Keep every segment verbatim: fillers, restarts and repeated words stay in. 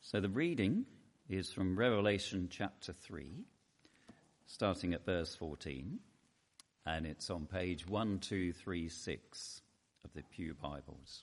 So the reading is from Revelation chapter three, starting at verse fourteen, and it's on page one two three six of the Pew Bibles.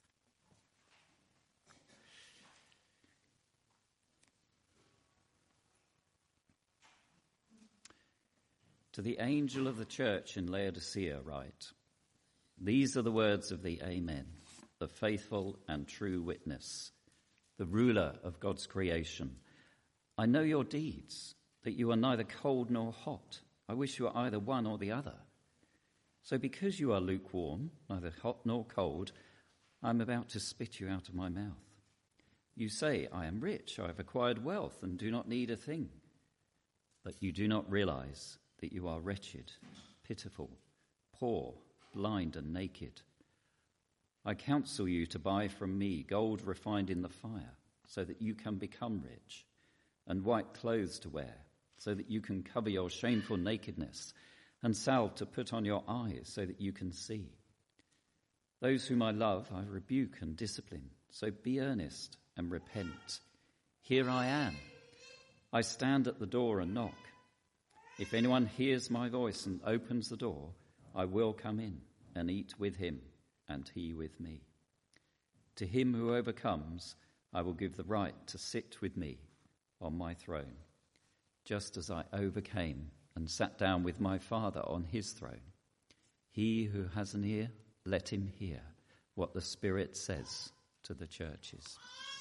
To the angel of the church in Laodicea write, "These are the words of the Amen, the faithful and true witness, the ruler of God's creation. I know your deeds, that you are neither cold nor hot. I wish you were either one or the other. So because you are lukewarm, neither hot nor cold, I am about to spit you out of my mouth. You say, I am rich, I have acquired wealth and do not need a thing. But you do not realize that you are wretched, pitiful, poor, blind and naked. I counsel you to buy from me gold refined in the fire, so that you can become rich, and white clothes to wear, so that you can cover your shameful nakedness, and salve to put on your eyes, so that you can see. Those whom I love I rebuke and discipline, so be earnest and repent. Here I am. I stand at the door and knock. If anyone hears my voice and opens the door, I will come in and eat with him, and he with me. To him who overcomes, I will give the right to sit with me on my throne, just as I overcame and sat down with my Father on his throne. He who has an ear, let him hear what the Spirit says to the churches."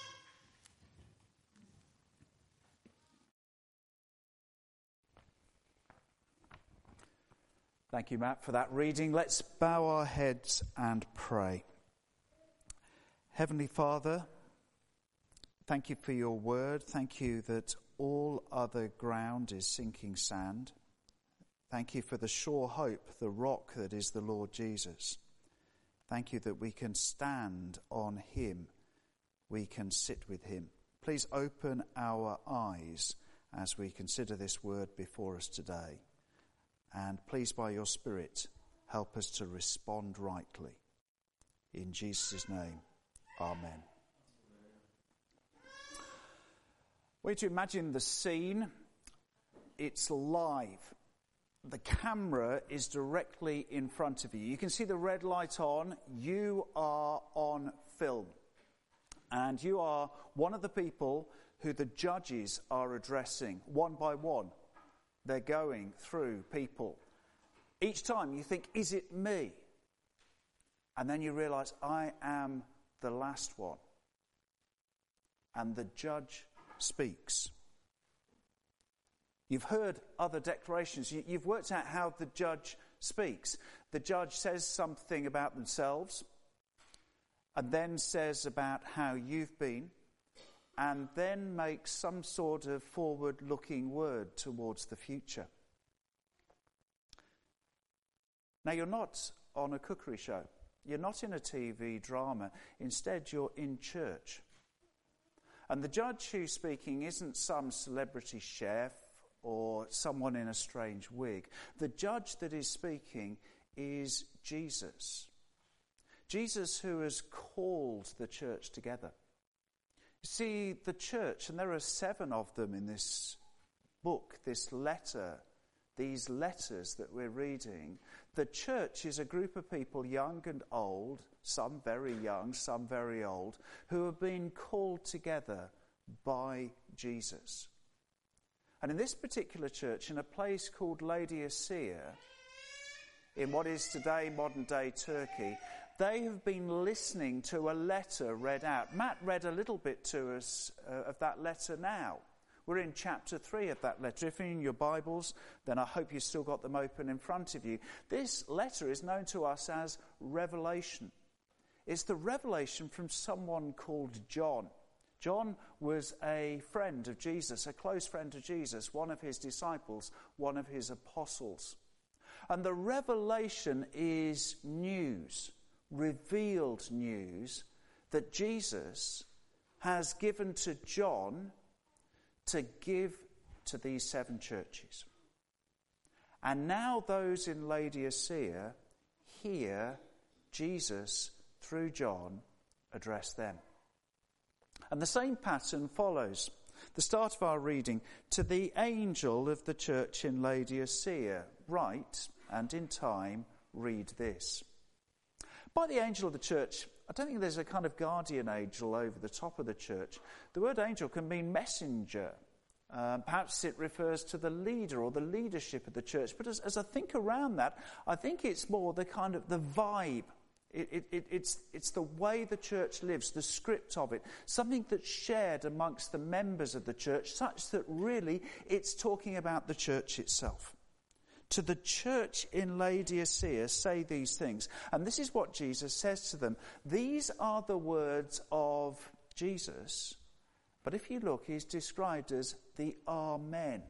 Thank you, Matt, for that reading. Let's bow our heads and pray. Heavenly Father, thank you for your word. Thank you that all other ground is sinking sand. Thank you for the sure hope, the rock that is the Lord Jesus. Thank you that we can stand on him. We can sit with him. Please open our eyes as we consider this word before us today. And please, by your Spirit, help us to respond rightly. In Jesus' name, amen. Way to imagine the scene. It's live. The camera is directly in front of you. You can see the red light on. You are on film. And you are one of the people who the judges are addressing one by one. They're going through people. Each time you think, is it me? And then you realize, I am the last one. And the judge speaks. You've heard other declarations. You've worked out how the judge speaks. The judge says something about themselves, and then says about how you've been, and then makes some sort of forward-looking word towards the future. Now, you're not on a cookery show. You're not in a T V drama. Instead, you're in church. And the judge who's speaking isn't some celebrity chef or someone in a strange wig. The judge that is speaking is Jesus. Jesus, who has called the church together. See, the church, and there are seven of them in this book, this letter, these letters that we're reading. The church is a group of people, young and old, some very young, some very old, who have been called together by Jesus. And in this particular church, in a place called Laodicea, in what is today modern-day Turkey, they have been listening to a letter read out. Matt read a little bit to us uh, of that letter now. We're in chapter three of that letter. If you're in your Bibles, then I hope you've still got them open in front of you. This letter is known to us as Revelation. It's the revelation from someone called John. John was a friend of Jesus, a close friend of Jesus, one of his disciples, one of his apostles. And the revelation is news. Revealed news that Jesus has given to John to give to these seven churches. And now those in Laodicea hear Jesus, through John, address them. And the same pattern follows. The start of our reading, to the angel of the church in Laodicea, write, and in time read this. By the angel of the church, I don't think there's a kind of guardian angel over the top of the church. The word angel can mean messenger. Um, perhaps it refers to the leader or the leadership of the church. But as, as I think around that, I think it's more the kind of the vibe. It, it, it, it's, it's the way the church lives, the script of it, something that's shared amongst the members of the church, such that really it's talking about the church itself. To the church in Laodicea say these things. And this is what Jesus says to them. These are the words of Jesus, but if you look, he's described as the Amen.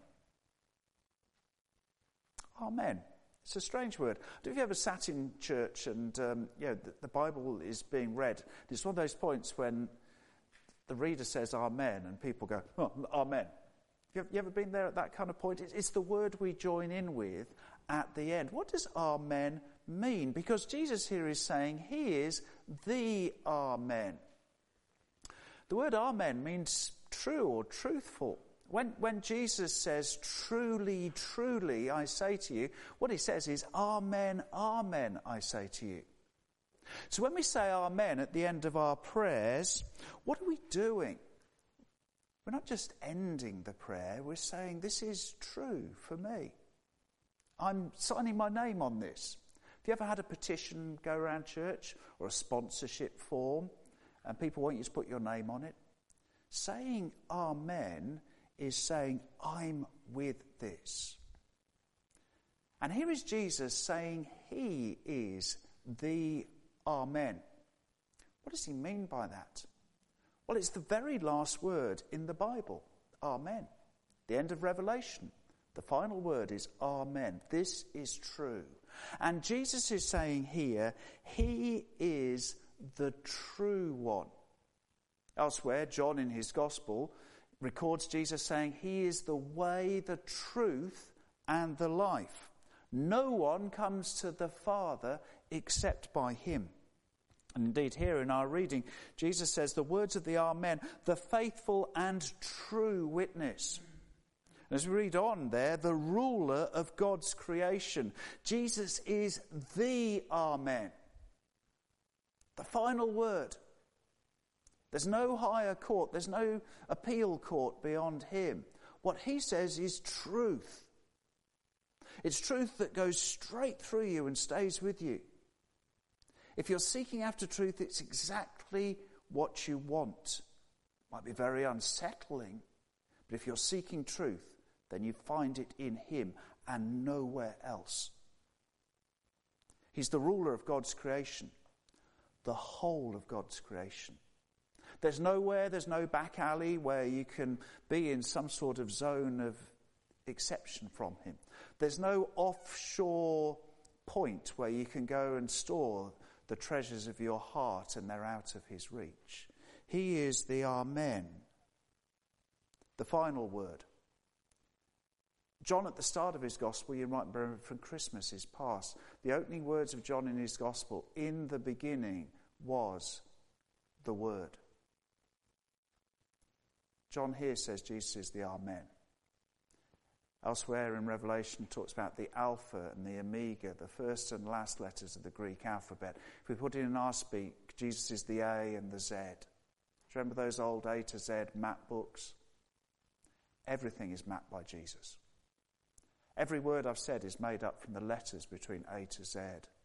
Amen. It's a strange word. Have you ever sat in church and um, you know, the, the Bible is being read? It's one of those points when the reader says Amen and people go, oh, Amen. You ever, you ever been there at that kind of point? It's, it's the word we join in with at the end. What does Amen mean? Because Jesus here is saying he is the Amen. The word Amen means true or truthful. When, when Jesus says, truly, truly, I say to you, what he says is, Amen, Amen, I say to you. So when we say Amen at the end of our prayers, what are we doing? We're not just ending the prayer, we're saying, this is true for me. I'm signing my name on this. Have you ever had a petition go around church or a sponsorship form and people want you to put your name on it? Saying Amen is saying, I'm with this. And here is Jesus saying he is the Amen. What does he mean by that? Well, it's the very last word in the Bible, Amen. The end of Revelation. The final word is Amen. This is true. And Jesus is saying here, he is the true one. Elsewhere, John in his Gospel records Jesus saying, he is the way, the truth, and the life. No one comes to the Father except by him. And indeed, here in our reading, Jesus says the words of the Amen, the faithful and true witness. And as we read on there, the ruler of God's creation. Jesus is the Amen. The final word. There's no higher court, there's no appeal court beyond him. What he says is truth. It's truth that goes straight through you and stays with you. If you're seeking after truth, it's exactly what you want. It might be very unsettling, but if you're seeking truth, then you find it in him and nowhere else. He's the ruler of God's creation, the whole of God's creation. There's nowhere, there's no back alley where you can be in some sort of zone of exception from him. There's no offshore point where you can go and store the treasures of your heart and they're out of his reach. He is the Amen, the final word. John, at the start of his gospel, you might remember from Christmas is past, the opening words of John in his gospel, in the beginning was the Word. John here says Jesus is the Amen. Elsewhere in Revelation it talks about the Alpha and the Omega, the first and last letters of the Greek alphabet. If we put it in our speak, Jesus is the A and the Z. Do you remember those old A to Z map books? Everything is mapped by Jesus. Every word I've said is made up from the letters between A to Z.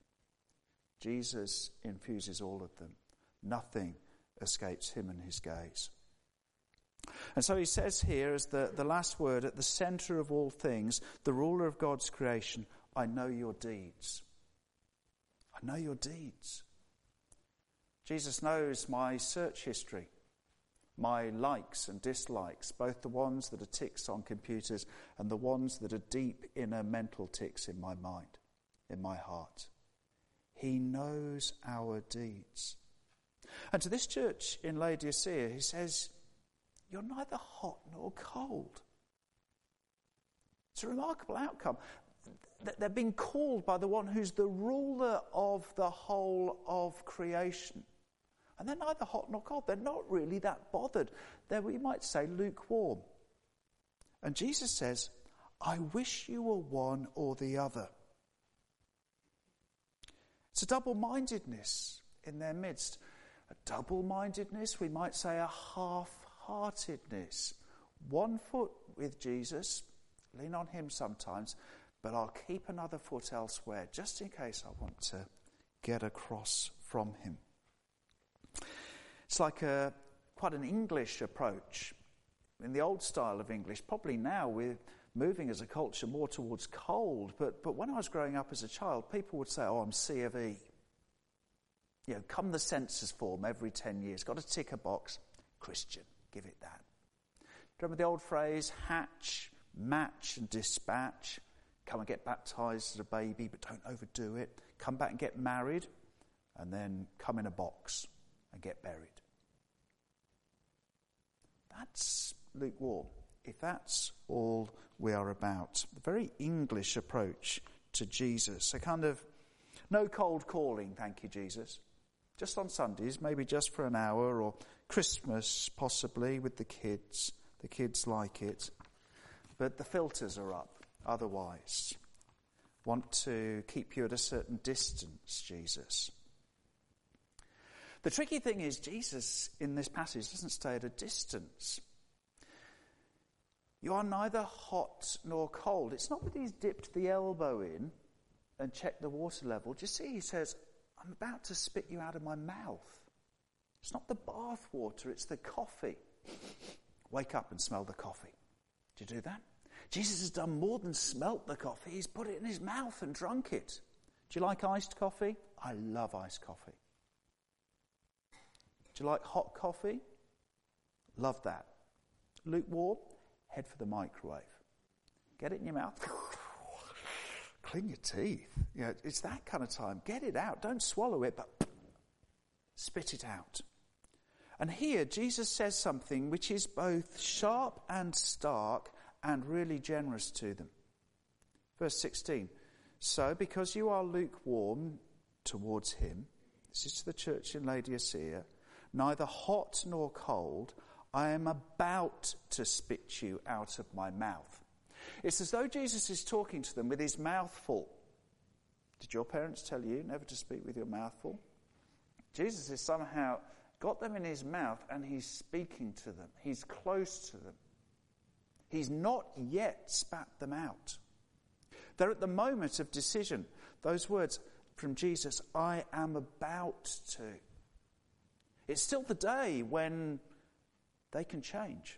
Jesus infuses all of them. Nothing escapes him and his gaze. And so he says here as the, the last word, at the centre of all things, the ruler of God's creation, I know your deeds. I know your deeds. Jesus knows my search history, my likes and dislikes, both the ones that are ticks on computers and the ones that are deep inner mental ticks in my mind, in my heart. He knows our deeds. And to this church in Laodicea, he says, you're neither hot nor cold. It's a remarkable outcome. They're being called by the one who's the ruler of the whole of creation. And they're neither hot nor cold. They're not really that bothered. They're, we might say, lukewarm. And Jesus says, I wish you were one or the other. It's a double-mindedness in their midst. A double-mindedness, we might say a half-heartedness. One foot with Jesus, lean on him sometimes, but I'll keep another foot elsewhere, just in case I want to get across from him. It's like a quite an English approach. In the old style of English, probably now we're moving as a culture more towards cold, but, but when I was growing up as a child, people would say, oh, I'm C of E. You know, come the census form every ten years, got to tick a box, Christian, give it that. Remember the old phrase, hatch, match and dispatch? Come and get baptised as a baby, but don't overdo it. Come back and get married, and then come in a box and get buried. That's lukewarm, if that's all we are about. A very English approach to Jesus. A kind of no cold calling, thank you, Jesus. Just on Sundays, maybe just for an hour, or Christmas possibly with the kids. The kids like it. But the filters are up otherwise. Want to keep you at a certain distance, Jesus. The tricky thing is, Jesus in this passage doesn't stay at a distance. You are neither hot nor cold. It's not that he's dipped the elbow in and checked the water level. Do you see? He says, I'm about to spit you out of my mouth. It's not the bath water, it's the coffee. Wake up and smell the coffee. Did you do that? Jesus has done more than smelt the coffee. He's put it in his mouth and drunk it. Do you like iced coffee? I love iced coffee. Do you like hot coffee? Love that. Lukewarm? Head for the microwave. Get it in your mouth. Clean your teeth. You know, it's that kind of time. Get it out. Don't swallow it, but spit it out. And here, Jesus says something which is both sharp and stark and really generous to them. Verse sixteen. So, because you are lukewarm towards him, this is to the church in Laodicea, neither hot nor cold, I am about to spit you out of my mouth. It's as though Jesus is talking to them with his mouth full. Did your parents tell you never to speak with your mouth full? Jesus is somehow got them in his mouth and he's speaking to them. He's close to them. He's not yet spat them out. They're at the moment of decision. Those words from Jesus, I am about to. It's still the day when they can change.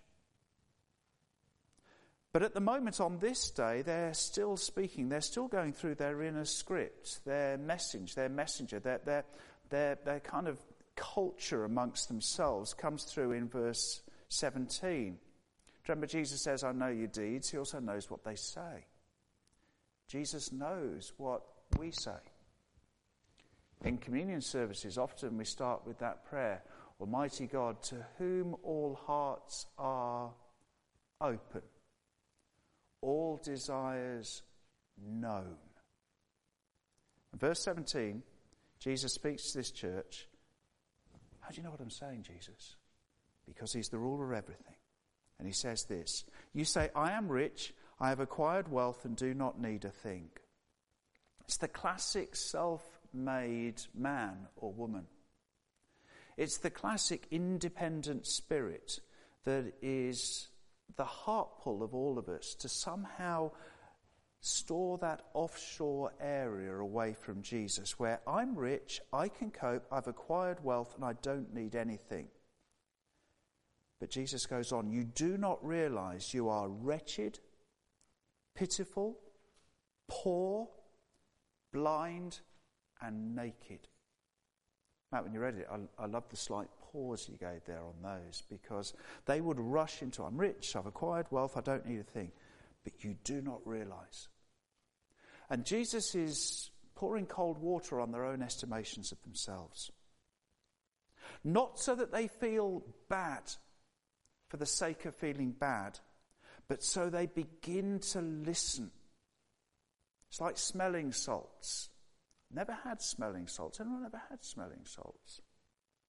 But at the moment on this day, they're still speaking. They're still going through their inner script, their message, their messenger, their, their, their, their kind of culture amongst themselves comes through in verse seventeen. Remember, Jesus says, I know your deeds. He also knows what they say. Jesus knows what we say. In communion services, often we start with that prayer, Almighty God, to whom all hearts are open, all desires known. In verse seventeen, Jesus speaks to this church. How do you know what I'm saying, Jesus? Because he's the ruler of everything. And he says this, you say, I am rich, I have acquired wealth and do not need a thing. It's the classic self-made man or woman. It's the classic independent spirit that is the heart pull of all of us to somehow store that offshore area away from Jesus, where I'm rich, I can cope, I've acquired wealth, and I don't need anything. But Jesus goes on, you do not realize you are wretched, pitiful, poor, blind, and naked. Matt, when you read it, I, I love the slight pause you gave there on those, because they would rush into, I'm rich, I've acquired wealth, I don't need a thing. But you do not realize. And Jesus is pouring cold water on their own estimations of themselves. Not so that they feel bad for the sake of feeling bad, but so they begin to listen. It's like smelling salts. Never had smelling salts. Anyone ever had smelling salts?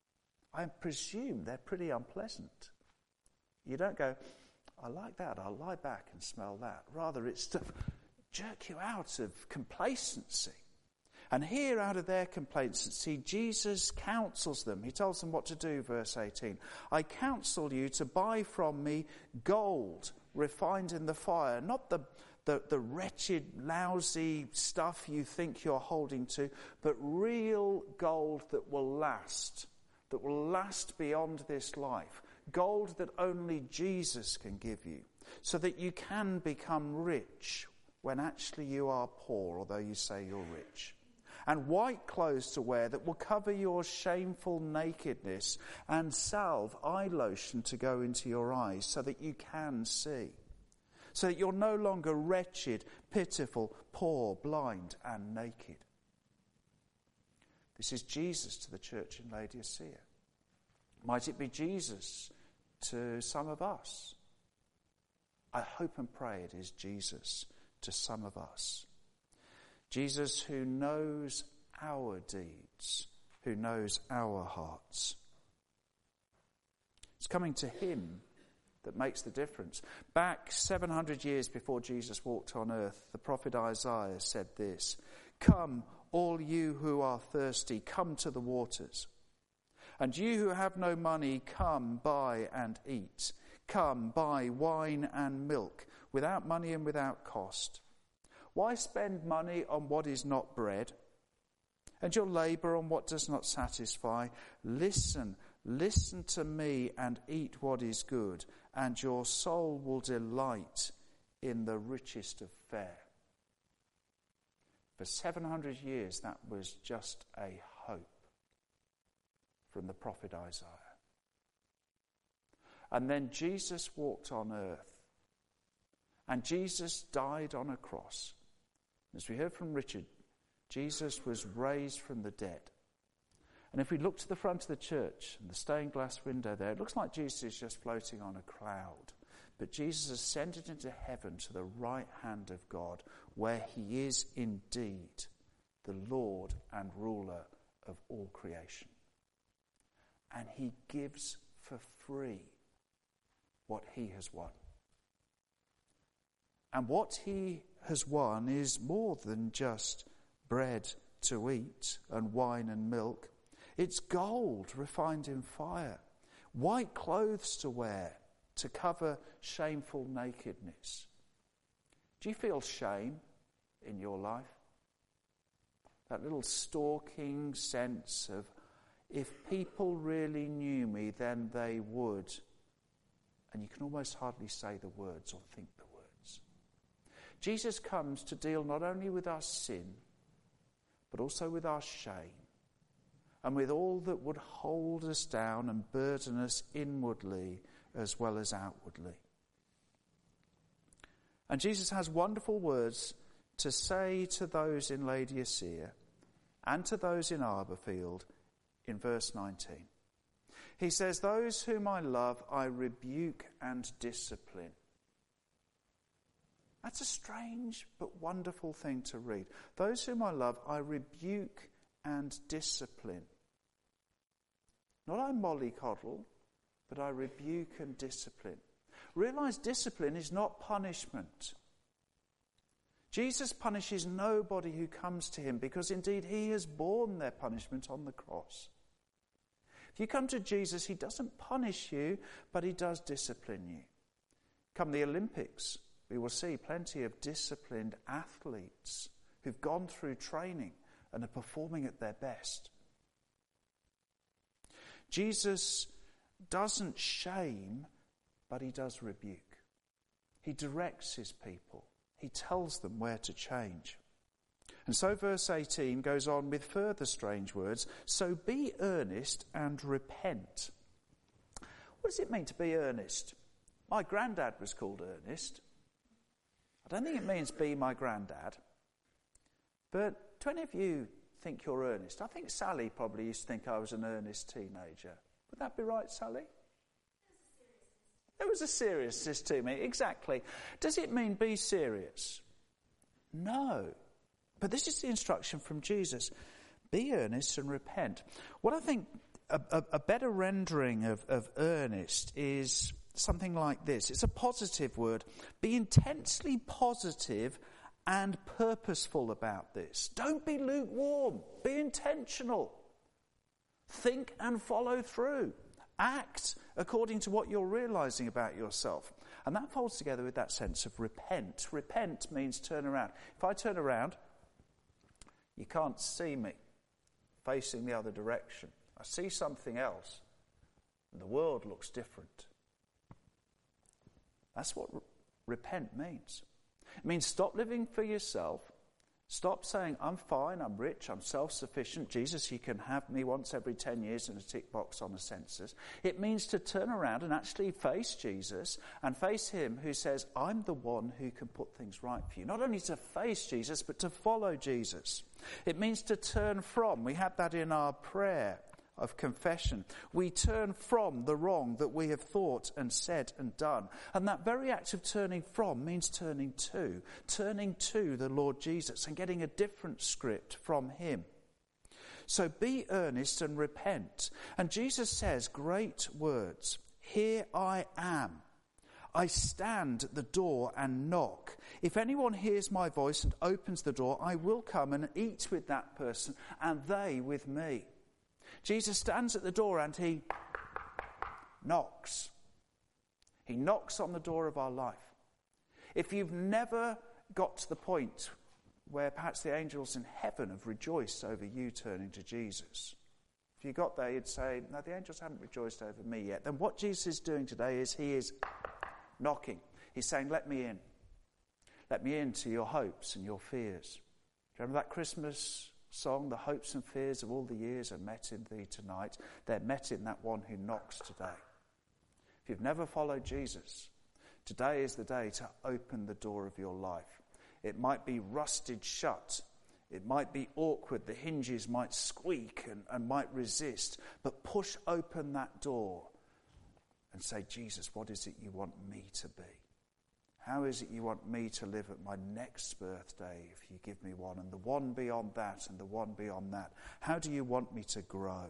I presume they're pretty unpleasant. You don't go, I like that, I'll lie back and smell that. Rather, it's to jerk you out of complacency. And here, out of their complacency, Jesus counsels them. He tells them what to do, verse eighteen. I counsel you to buy from me gold refined in the fire, not the, the, the wretched, lousy stuff you think you're holding to, but real gold that will last, that will last beyond this life. Gold that only Jesus can give you, so that you can become rich when actually you are poor, although you say you're rich. And white clothes to wear that will cover your shameful nakedness, and salve, eye lotion to go into your eyes so that you can see. So that you're no longer wretched, pitiful, poor, blind, and naked. This is Jesus to the church in Laodicea. Might it be Jesus to some of us? I hope and pray it is Jesus to some of us. Jesus who knows our deeds, who knows our hearts. It's coming to him that makes the difference. Back seven hundred years before Jesus walked on earth, the prophet Isaiah said this, come, all you who are thirsty, come to the waters. And you who have no money, come, buy and eat. Come, buy wine and milk, without money and without cost. Why spend money on what is not bread, and your labour on what does not satisfy? Listen, listen to me and eat what is good, and your soul will delight in the richest of fare. For seven hundred years, that was just a hope from the prophet Isaiah. And then Jesus walked on earth, and Jesus died on a cross. As we heard from Richard, Jesus was raised from the dead. And if we look to the front of the church and the stained glass window there, it looks like Jesus is just floating on a cloud. But Jesus ascended into heaven to the right hand of God, where he is indeed the Lord and ruler of all creation. And he gives for free what he has won. And what he has won is more than just bread to eat and wine and milk. It's gold refined in fire, white clothes to wear to cover shameful nakedness. Do you feel shame in your life? That little stalking sense of, if people really knew me, then they would. And you can almost hardly say the words or think the words. Jesus comes to deal not only with our sin, but also with our shame, and with all that would hold us down and burden us inwardly as well as outwardly. And Jesus has wonderful words to say to those in Laodicea and to those in Arborfield in verse nineteen. He says, those whom I love, I rebuke and discipline. That's a strange but wonderful thing to read. Those whom I love, I rebuke and discipline. Not I mollycoddle, but I rebuke and discipline. Realize discipline is not punishment. Jesus punishes nobody who comes to him, because indeed he has borne their punishment on the cross. If you come to Jesus, he doesn't punish you, but he does discipline you. Come the Olympics, we will see plenty of disciplined athletes who've gone through training and are performing at their best. Jesus doesn't shame, but he does rebuke. He directs his people. He tells them where to change. And so verse eighteen goes on with further strange words. So be earnest and repent. What does it mean to be earnest? My granddad was called Ernest. I don't think it means be my granddad. But do any of you think you're earnest? I think Sally probably used to think I was an earnest teenager. Would that be right, Sally? There was a seriousness to me, exactly. Does it mean be serious? No. But this is the instruction from Jesus. Be earnest and repent. What I think a, a, a better rendering of, of earnest is something like this. It's a positive word. Be intensely positive and purposeful about this. Don't be lukewarm. Be intentional. Think and follow through. Act according to what you're realizing about yourself. And that folds together with that sense of repent. Repent means turn around. If I turn around, you can't see me facing the other direction. I see something else, and the world looks different. That's what re- repent means. It means stop living for yourself. Stop saying, I'm fine, I'm rich, I'm self-sufficient. Jesus, you can have me once every ten years in a tick box on a census. It means to turn around and actually face Jesus and face him who says, I'm the one who can put things right for you. Not only to face Jesus, but to follow Jesus. It means to turn from. We had that in our prayer of confession. We turn from the wrong that we have thought and said and done. And that very act of turning from means turning to. Turning to the Lord Jesus and getting a different script from him. So be earnest and repent. And Jesus says great words. Here I am. I stand at the door and knock. If anyone hears my voice and opens the door, I will come and eat with that person and they with me. Jesus stands at the door and he knocks. He knocks on the door of our life. If you've never got to the point where perhaps the angels in heaven have rejoiced over you turning to Jesus, if you got there, you'd say, no, the angels haven't rejoiced over me yet. Then what Jesus is doing today is he is knocking. He's saying, let me in. Let me into your hopes and your fears. Do you remember that Christmas song, the hopes and fears of all the years are met in thee tonight? They're met in that one who knocks today. If you've never followed Jesus, today is the day to open the door of your life. It might be rusted shut. It might be awkward. The hinges might squeak and, and might resist. But push open that door and say, Jesus, what is it you want me to be? How is it you want me to live at my next birthday if you give me one, and the one beyond that, and the one beyond that? How do you want me to grow?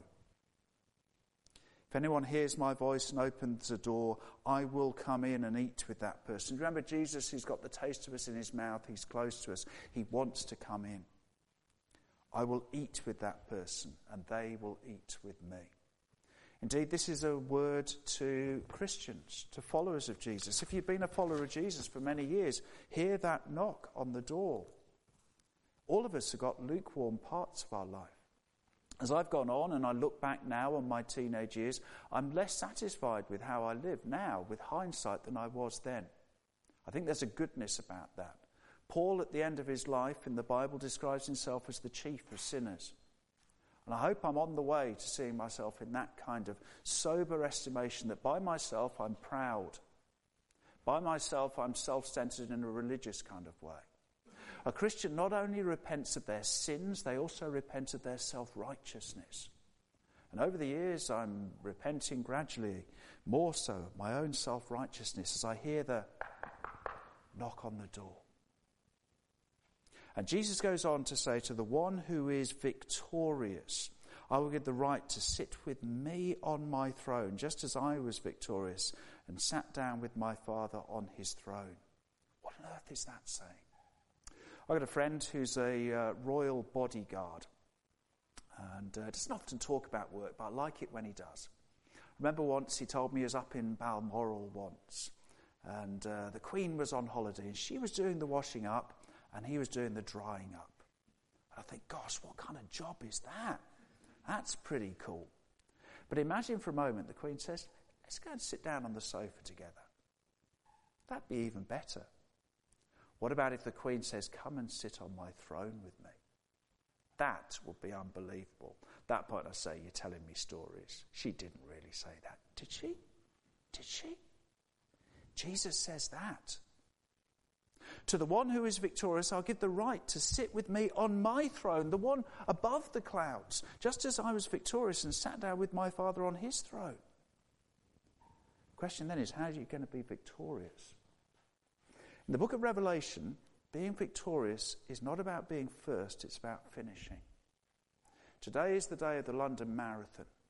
If anyone hears my voice and opens the door, I will come in and eat with that person. Remember Jesus, who's got the taste of us in his mouth, he's close to us. He wants to come in. I will eat with that person, and they will eat with me. Indeed, this is a word to Christians, to followers of Jesus. If you've been a follower of Jesus for many years, hear that knock on the door. All of us have got lukewarm parts of our life. As I've gone on and I look back now on my teenage years, I'm less satisfied with how I live now, with hindsight, than I was then. I think there's a goodness about that. Paul, at the end of his life in the Bible, describes himself as the chief of sinners. And I hope I'm on the way to seeing myself in that kind of sober estimation, that by myself I'm proud. By myself I'm self-centered in a religious kind of way. A Christian not only repents of their sins, they also repent of their self-righteousness. And over the years I'm repenting gradually, more so of my own self-righteousness as I hear the knock on the door. And Jesus goes on to say, to the one who is victorious, I will give the right to sit with me on my throne, just as I was victorious and sat down with my Father on his throne. What on earth is that saying? I've got a friend who's a uh, royal bodyguard. And uh, doesn't often talk about work, but I like it when he does. I remember once he told me he was up in Balmoral once. And uh, the Queen was on holiday, and she was doing the washing up, and he was doing the drying up. And I think, gosh, what kind of job is that? That's pretty cool. But imagine for a moment the Queen says, let's go and sit down on the sofa together. That'd be even better. What about if the Queen says, come and sit on my throne with me? That would be unbelievable. At that point I say, you're telling me stories. She didn't really say that. Did she? Did she? Jesus says that. To the one who is victorious, I'll give the right to sit with me on my throne, the one above the clouds, just as I was victorious and sat down with my Father on his throne. The question then is, how are you going to be victorious? In the book of Revelation, being victorious is not about being first, it's about finishing. Today is the day of the London Marathon.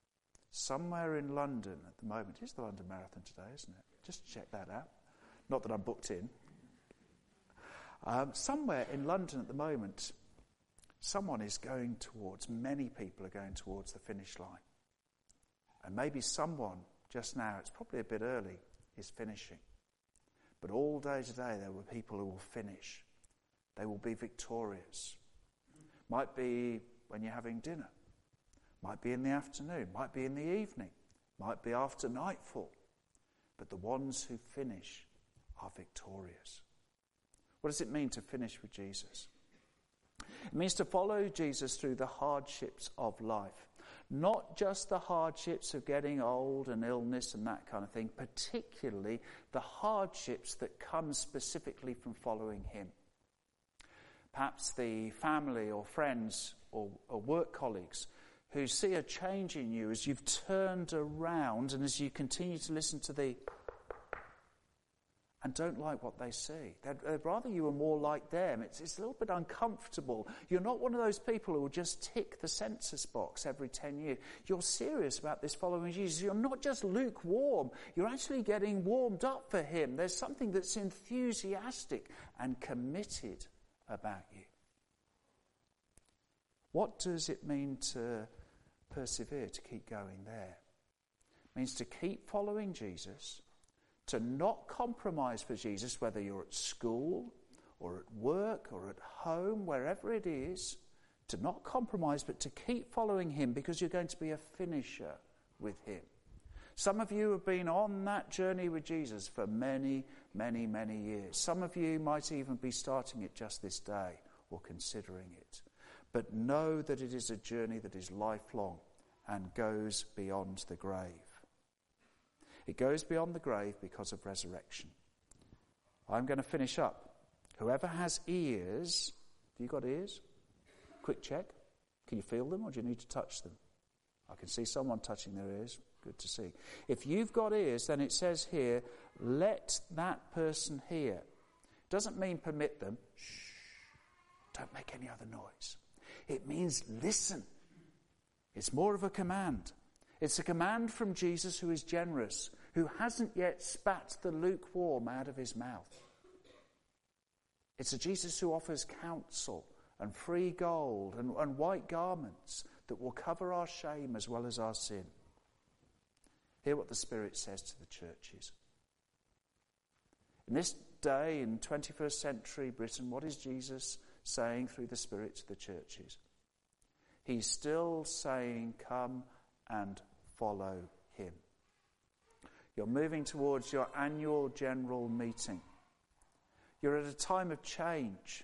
somewhere in London at the moment. It is the London Marathon today, isn't it? Just check that out. Not that I'm booked in. Um, somewhere in London at the moment, someone is going towards, many people are going towards the finish line. And maybe someone just now, it's probably a bit early, is finishing. But all day today there were people who will finish. They will be victorious. Might be when you're having dinner. Might be in the afternoon. Might be in the evening. Might be after nightfall. But the ones who finish are victorious. What does it mean to finish with Jesus? It means to follow Jesus through the hardships of life. Not just the hardships of getting old and illness and that kind of thing, particularly the hardships that come specifically from following him. Perhaps the family or friends or, or work colleagues who see a change in you as you've turned around and as you continue to listen to the and don't like what they see. They'd, they'd rather you were more like them. It's, it's a little bit uncomfortable. You're not one of those people who will just tick the census box every ten years. You're serious about this following Jesus. You're not just lukewarm. You're actually getting warmed up for him. There's something that's enthusiastic and committed about you. What does it mean to persevere, to keep going there? It means to keep following Jesus, to not compromise for Jesus, whether you're at school or at work or at home, wherever it is, to not compromise, but to keep following him because you're going to be a finisher with him. Some of you have been on that journey with Jesus for many, many, many years. Some of you might even be starting it just this day or considering it. But know that it is a journey that is lifelong and goes beyond the grave. It goes beyond the grave because of resurrection. I'm going to finish up. Whoever has ears, have you got ears? Quick check. Can you feel them or do you need to touch them? I can see someone touching their ears. Good to see. If you've got ears, then it says here, let that person hear. It doesn't mean permit them. Shh. Don't make any other noise. It means listen. It's more of a command. It's a command from Jesus who is generous, who hasn't yet spat the lukewarm out of his mouth. It's a Jesus who offers counsel and free gold and, and white garments that will cover our shame as well as our sin. Hear what the Spirit says to the churches. In this day, in twenty-first century Britain, what is Jesus saying through the Spirit to the churches? He's still saying, come and follow him. You're moving towards your annual general meeting. You're at a time of change.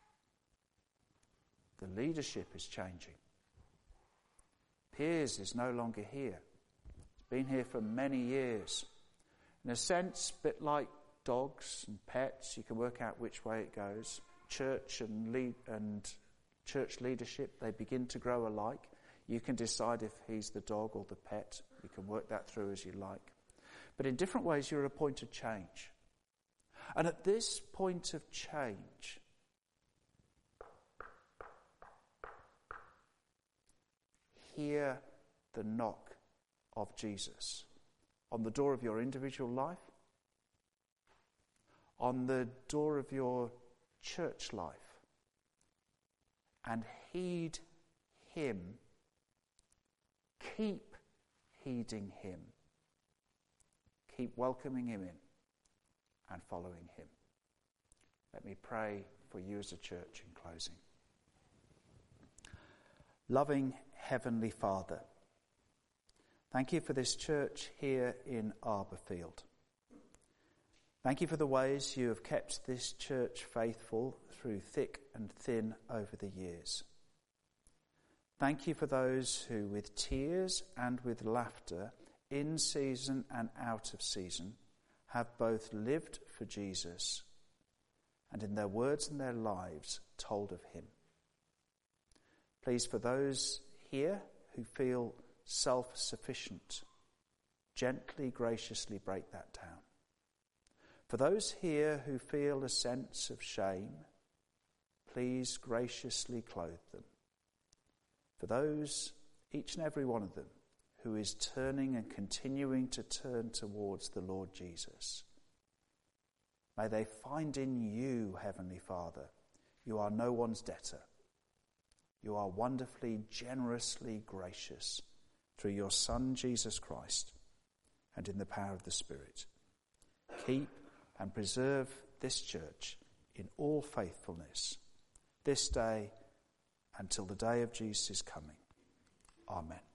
The leadership is changing. Piers is no longer here. It's been here for many years. In a sense, a bit like dogs and pets, you can work out which way it goes. Church and lead and church leadership, they begin to grow alike. You can decide if he's the dog or the pet. You can work that through as you like. But in different ways, you're at a point of change. And at this point of change, hear the knock of Jesus on the door of your individual life, on the door of your church life, and heed him. Keep heeding him. Keep welcoming him in and following him. Let me pray for you as a church in closing. Loving Heavenly Father, thank you for this church here in Arborfield. Thank you for the ways you have kept this church faithful through thick and thin over the years. Thank you for those who, with tears and with laughter, in season and out of season, have both lived for Jesus and in their words and their lives told of him. Please, for those here who feel self-sufficient, gently, graciously break that down. For those here who feel a sense of shame, please graciously clothe them. For those, each and every one of them, who is turning and continuing to turn towards the Lord Jesus. May they find in you, Heavenly Father, you are no one's debtor. You are wonderfully, generously gracious through your Son, Jesus Christ, and in the power of the Spirit. Keep and preserve this church in all faithfulness, this day until the day of Jesus' coming. Amen.